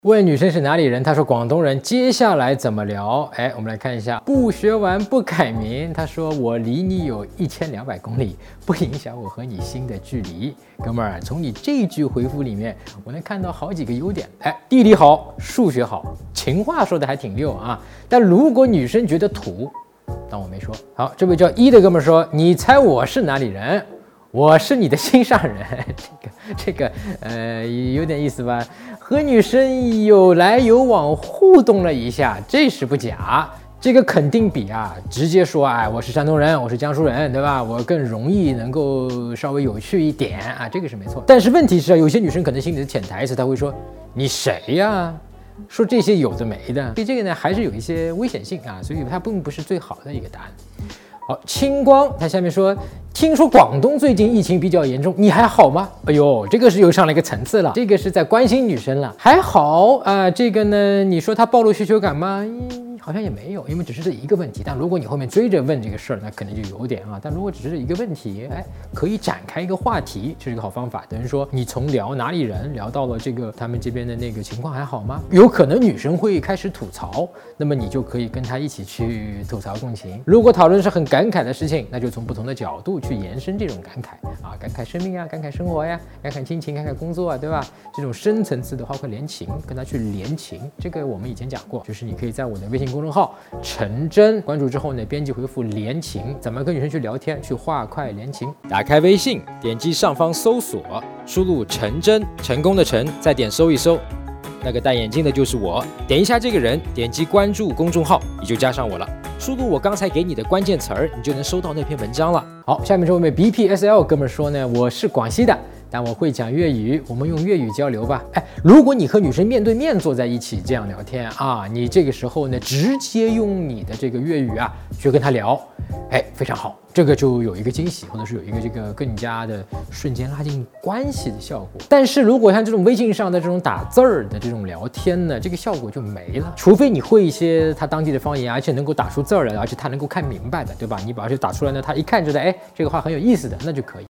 问女生是哪里人？她说广东人。接下来怎么聊？我们来看一下。不学完不改名。他说我离你有1200公里，不影响我和你心的距离。哥们儿，从你这句回复里面，我能看到好几个优点。地理好，数学好，情话说的还挺溜啊。但如果女生觉得土，当我没说。好，这位叫一的哥们儿说，你猜我是哪里人？我是你的心上人，这个有点意思吧？和女生有来有往互动了一下，这是不假。这个肯定比直接说我是山东人，我是江苏人，对吧？我更容易能够稍微有趣一点这个是没错。但是问题是有些女生可能心里的潜台词，她会说你谁呀？说这些有的没的，所以这个呢还是有一些危险性所以它并不是最好的一个答案。好，清光他下面说，听说广东最近疫情比较严重，你还好吗？哎呦，这个是又上了一个层次了，这个是在关心女生了。还好这个呢，你说他暴露需求感吗？好像也没有，因为只是这一个问题。但如果你后面追着问这个事儿，那可能就有点但如果只是一个问题，可以展开一个话题，这是一个好方法。等于说你从聊哪里人聊到了这个他们这边的那个情况还好吗？有可能女生会开始吐槽，那么你就可以跟她一起去吐槽共情。如果讨论是很感慨的事情，那就从不同的角度去延伸这种感慨感慨生命感慨生活感慨亲情，感慨工作对吧？这种深层次的包括连情，跟他去连情，这个我们以前讲过，就是你可以在我的微信公众号陈真关注之后呢，编辑回复连情，怎么跟女生去聊天，去话快连情。打开微信，点击上方搜索，输入陈真，成功的陈，再点搜一搜，那个戴眼镜的就是我，点一下这个人，点击关注公众号，你就加上我了。输入我刚才给你的关键词儿，你就能收到那篇文章了。好，下面这位 BPSL 哥们说呢，我是广西的，但我会讲粤语，我们用粤语交流吧。如果你和女生面对面坐在一起这样聊天你这个时候呢，直接用你的这个粤语去跟她聊，非常好，这个就有一个惊喜，或者是有一个这个更加的瞬间拉近关系的效果。但是如果像这种微信上的这种打字儿的这种聊天呢，这个效果就没了，除非你会一些他当地的方言，而且能够打出字儿来，而且他能够看明白的，对吧？你把这打出来呢，他一看觉得这个话很有意思的，那就可以。